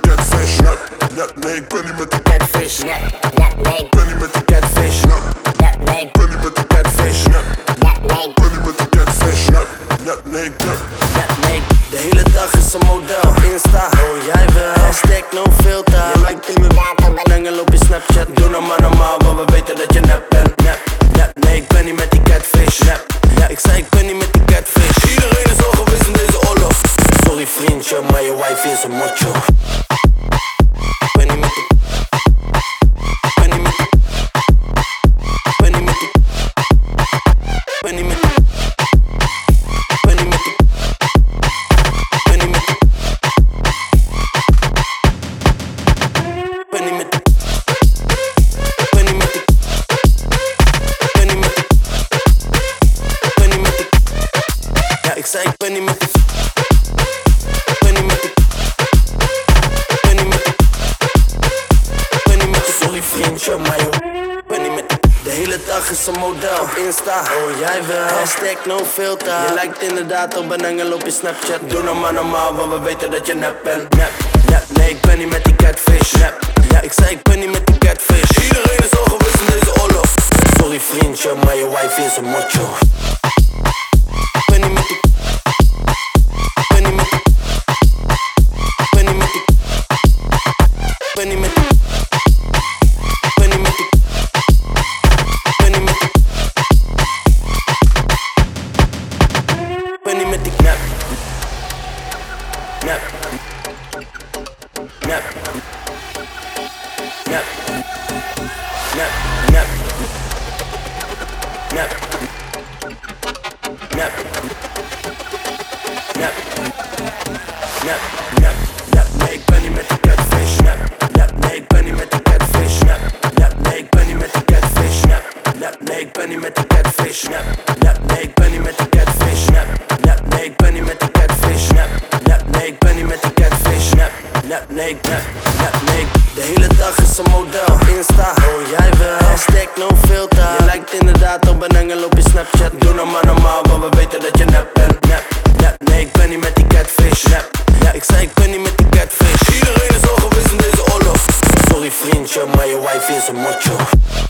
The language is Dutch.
catfish. Nee, ik ben niet met die catfish. Nee, ik ben niet met die catfish. nee, Ik ben niet met die catfish. nee, Ik ben niet met die catfish. Nee. De hele dag is een model. Insta, oh jij wel. Hashtag no filter. Je lijkt inderdaad op een engel op je Snapchat. Doe nou maar normaal, want we weten dat je nep bent. Nee, ik ben niet met die catfish. Ja, ik zei ik ben niet met die catfish. Iedereen is al geweest in deze oorlog. Sorry vriendje, maar je wife is een macho. Ik ben niet met die. Ik ben niet met die. Ik ben niet met die. Ik ben niet met die. Ik ben niet met die. Ik zei ik ben niet met die. Ik ben niet met die. Ik ben niet met die. Ik ben niet met die. Sorry vriendje, maar joh. Ik ben niet met die. De hele dag is een model op Insta, oh jij wel. Hashtag no filter. Je lijkt inderdaad op een engel op je Snapchat. Doe nou maar normaal, want we weten dat je nep bent. Nee, ik ben niet met die catfish. Ja, ik zei ik ben niet met die catfish. Iedereen is al geweest in deze oorlog. Sorry vriendje, maar je wife is een macho. Ik ben niet met die. Ik ben niet met die. Ik ben niet met die. Ik ben niet met die. Ik ben niet met die. Ik ben niet met die. Ik ben niet met die. Nep. Nep. Nep. Nep. Nep. Nep. Nep. Nep. Nee, ik ben niet met die catfish. Nee, ik ben niet met die catfish. Nee, ik ben niet met die catfish. Nee, ik ben niet met die catfish. Nee, ik ben niet met die catfish. Nee, ik ben niet met die catfish. Nee, ik ben niet met die catfish. Nee. De hele dag is een model. Insta, oh jij wel. Hashtag no filter. Je lijkt inderdaad op een engel op je Snapchat. Doe nou maar normaal, want we weten dat je nep bent. Nee, ik ben niet met die catfish. Ja, ik zei ik ben niet met die catfish. Iedereen is al geweest in deze oorlog. Sorry vriendje, maar je wife is een macho.